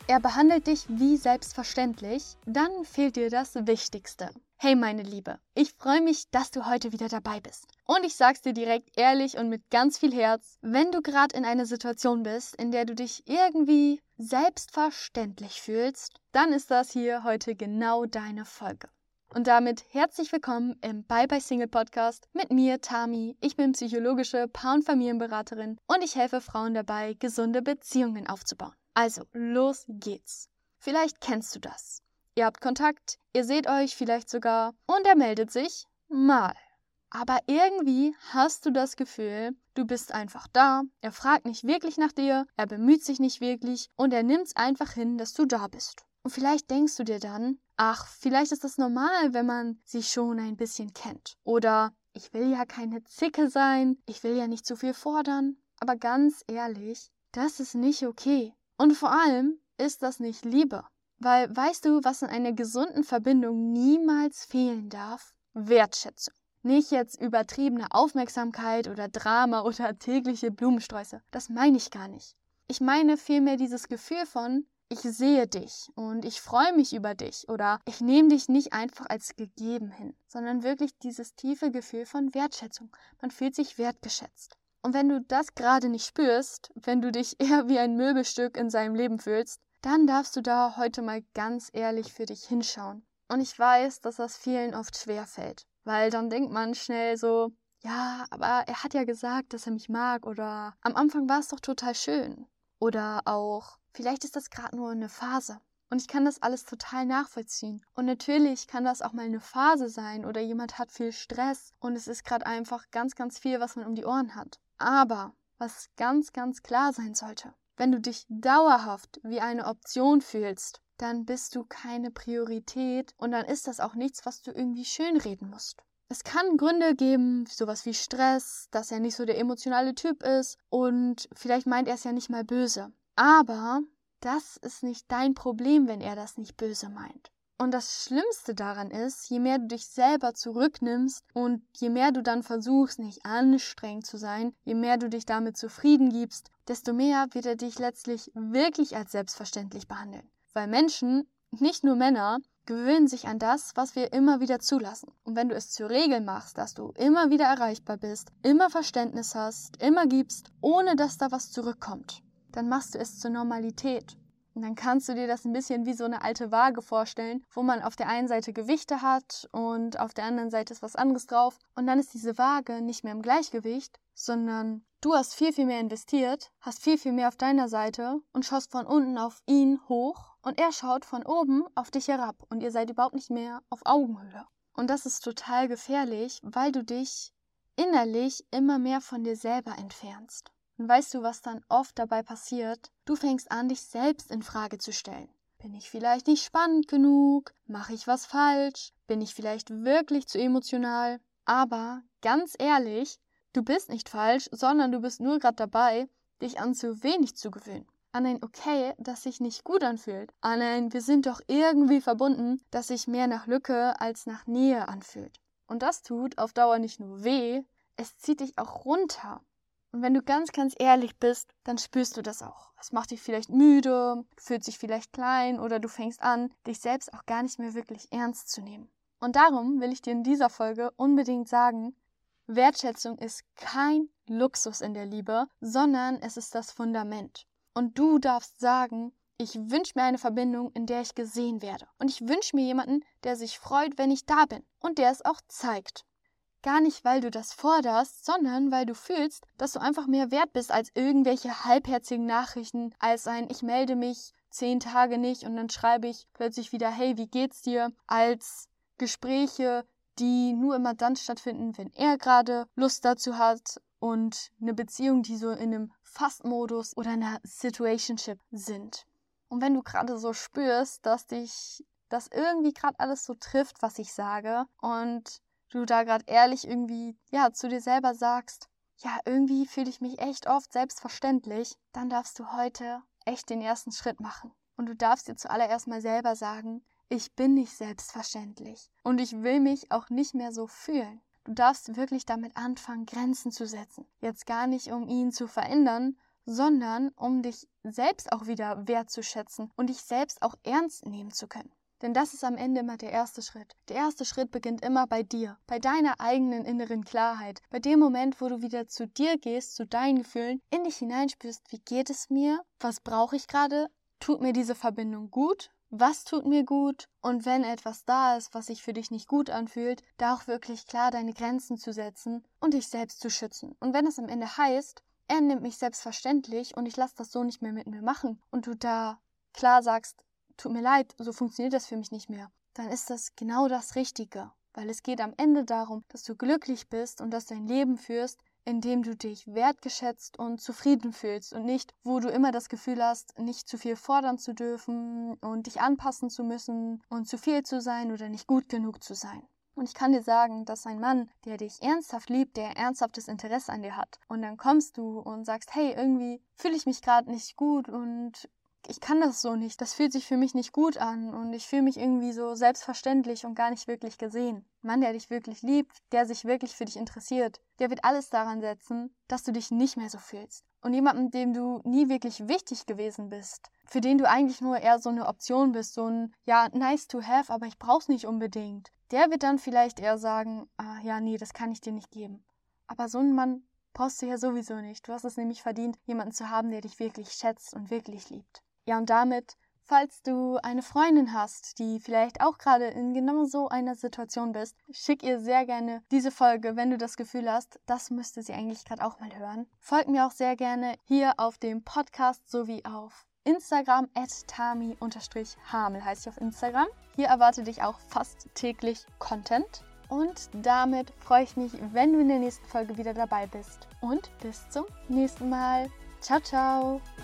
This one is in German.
er behandelt dich wie selbstverständlich, dann fehlt dir das Wichtigste. Hey meine Liebe, ich freue mich, dass du heute wieder dabei bist. Und ich sag's dir direkt ehrlich und mit ganz viel Herz, wenn du gerade in einer Situation bist, in der du dich irgendwie selbstverständlich fühlst, dann ist das hier heute genau deine Folge. Und damit herzlich willkommen im Bye Bye Single Podcast mit mir, Tami. Ich bin psychologische Paar- und Familienberaterin und ich helfe Frauen dabei, gesunde Beziehungen aufzubauen. Also, los geht's. Vielleicht kennst du das. Ihr habt Kontakt, ihr seht euch vielleicht sogar und er meldet sich mal. Aber irgendwie hast du das Gefühl, du bist einfach da, er fragt nicht wirklich nach dir, er bemüht sich nicht wirklich und er nimmt's einfach hin, dass du da bist. Und vielleicht denkst du dir dann, ach, vielleicht ist das normal, wenn man sich schon ein bisschen kennt. Oder ich will ja keine Zicke sein, ich will ja nicht zu viel fordern. Aber ganz ehrlich, das ist nicht okay. Und vor allem ist das nicht Liebe. Weil weißt du, was in einer gesunden Verbindung niemals fehlen darf? Wertschätzung. Nicht jetzt übertriebene Aufmerksamkeit oder Drama oder tägliche Blumensträuße. Das meine ich gar nicht. Ich meine vielmehr dieses Gefühl von, ich sehe dich und ich freue mich über dich oder ich nehme dich nicht einfach als gegeben hin, sondern wirklich dieses tiefe Gefühl von Wertschätzung. Man fühlt sich wertgeschätzt. Und wenn du das gerade nicht spürst, wenn du dich eher wie ein Möbelstück in seinem Leben fühlst, dann darfst du da heute mal ganz ehrlich für dich hinschauen. Und ich weiß, dass das vielen oft schwerfällt, weil dann denkt man schnell so, ja, aber er hat ja gesagt, dass er mich mag oder am Anfang war es doch total schön. Oder auch, vielleicht ist das gerade nur eine Phase. Und ich kann das alles total nachvollziehen. Und natürlich kann das auch mal eine Phase sein oder jemand hat viel Stress und es ist gerade einfach ganz, ganz viel, was man um die Ohren hat. Aber was ganz, ganz klar sein sollte, wenn du dich dauerhaft wie eine Option fühlst, dann bist du keine Priorität und dann ist das auch nichts, was du irgendwie schönreden musst. Es kann Gründe geben, sowas wie Stress, dass er nicht so der emotionale Typ ist und vielleicht meint er es ja nicht mal böse. Aber das ist nicht dein Problem, wenn er das nicht böse meint. Und das Schlimmste daran ist, je mehr du dich selber zurücknimmst und je mehr du dann versuchst, nicht anstrengend zu sein, je mehr du dich damit zufrieden gibst, desto mehr wird er dich letztlich wirklich als selbstverständlich behandeln. Weil Menschen, nicht nur Männer, gewöhnen sich an das, was wir immer wieder zulassen. Und wenn du es zur Regel machst, dass du immer wieder erreichbar bist, immer Verständnis hast, immer gibst, ohne dass da was zurückkommt, dann machst du es zur Normalität. Und dann kannst du dir das ein bisschen wie so eine alte Waage vorstellen, wo man auf der einen Seite Gewichte hat und auf der anderen Seite ist was anderes drauf. Und dann ist diese Waage nicht mehr im Gleichgewicht, sondern du hast viel, viel mehr investiert, hast viel, viel mehr auf deiner Seite und schaust von unten auf ihn hoch und er schaut von oben auf dich herab und ihr seid überhaupt nicht mehr auf Augenhöhe. Und das ist total gefährlich, weil du dich innerlich immer mehr von dir selber entfernst. Und weißt du, was dann oft dabei passiert? Du fängst an, dich selbst in Frage zu stellen. Bin ich vielleicht nicht spannend genug? Mache ich was falsch? Bin ich vielleicht wirklich zu emotional? Aber ganz ehrlich, du bist nicht falsch, sondern du bist nur gerade dabei, dich an zu wenig zu gewöhnen. An ein Okay, das sich nicht gut anfühlt. An ein Wir sind doch irgendwie verbunden, das sich mehr nach Lücke als nach Nähe anfühlt. Und das tut auf Dauer nicht nur weh, es zieht dich auch runter. Und wenn du ganz, ganz ehrlich bist, dann spürst du das auch. Es macht dich vielleicht müde, du fühlst dich vielleicht klein oder du fängst an, dich selbst auch gar nicht mehr wirklich ernst zu nehmen. Und darum will ich dir in dieser Folge unbedingt sagen, Wertschätzung ist kein Luxus in der Liebe, sondern es ist das Fundament. Und du darfst sagen, ich wünsche mir eine Verbindung, in der ich gesehen werde. Und ich wünsche mir jemanden, der sich freut, wenn ich da bin und der es auch zeigt. Gar nicht, weil du das forderst, sondern weil du fühlst, dass du einfach mehr wert bist als irgendwelche halbherzigen Nachrichten, als ein Ich melde mich 10 Tage nicht und dann schreibe ich plötzlich wieder Hey, wie geht's dir? Als Gespräche, die nur immer dann stattfinden, wenn er gerade Lust dazu hat und eine Beziehung, die so in einem Fast-Modus oder einer Situationship sind. Und wenn du gerade so spürst, dass dich das irgendwie gerade alles so trifft, was ich sage und du da gerade ehrlich irgendwie, zu dir selber sagst, irgendwie fühle ich mich echt oft selbstverständlich, dann darfst du heute echt den ersten Schritt machen. Und du darfst dir zuallererst mal selber sagen, ich bin nicht selbstverständlich und ich will mich auch nicht mehr so fühlen. Du darfst wirklich damit anfangen, Grenzen zu setzen. Jetzt gar nicht, um ihn zu verändern, sondern um dich selbst auch wieder wertzuschätzen und dich selbst auch ernst nehmen zu können. Denn das ist am Ende immer der erste Schritt. Der erste Schritt beginnt immer bei dir, bei deiner eigenen inneren Klarheit, bei dem Moment, wo du wieder zu dir gehst, zu deinen Gefühlen, in dich hineinspürst, wie geht es mir, was brauche ich gerade, tut mir diese Verbindung gut, was tut mir gut und wenn etwas da ist, was sich für dich nicht gut anfühlt, da auch wirklich klar deine Grenzen zu setzen und dich selbst zu schützen. Und wenn es am Ende heißt, er nimmt mich selbstverständlich und ich lasse das so nicht mehr mit mir machen und du da klar sagst, tut mir leid, so funktioniert das für mich nicht mehr, dann ist das genau das Richtige. Weil es geht am Ende darum, dass du glücklich bist und dass du ein Leben führst, in dem du dich wertgeschätzt und zufrieden fühlst und nicht, wo du immer das Gefühl hast, nicht zu viel fordern zu dürfen und dich anpassen zu müssen und zu viel zu sein oder nicht gut genug zu sein. Und ich kann dir sagen, dass ein Mann, der dich ernsthaft liebt, der ernsthaftes Interesse an dir hat und dann kommst du und sagst, hey, irgendwie fühle ich mich gerade nicht gut und ich kann das so nicht, das fühlt sich für mich nicht gut an und ich fühle mich irgendwie so selbstverständlich und gar nicht wirklich gesehen. Ein Mann, der dich wirklich liebt, der sich wirklich für dich interessiert, der wird alles daran setzen, dass du dich nicht mehr so fühlst. Und jemandem, dem du nie wirklich wichtig gewesen bist, für den du eigentlich nur eher so eine Option bist, so ein, ja, nice to have, aber ich brauch's nicht unbedingt, der wird dann vielleicht eher sagen, ja, nee, das kann ich dir nicht geben. Aber so einen Mann brauchst du ja sowieso nicht. Du hast es nämlich verdient, jemanden zu haben, der dich wirklich schätzt und wirklich liebt. Ja, und damit, falls du eine Freundin hast, die vielleicht auch gerade in genau so einer Situation bist, schick ihr sehr gerne diese Folge, wenn du das Gefühl hast, das müsste sie eigentlich gerade auch mal hören. Folg mir auch sehr gerne hier auf dem Podcast sowie auf Instagram @tami_hamel heißt ich auf Instagram. Hier erwartet dich auch fast täglich Content. Und damit freue ich mich, wenn du in der nächsten Folge wieder dabei bist. Und bis zum nächsten Mal. Ciao, ciao!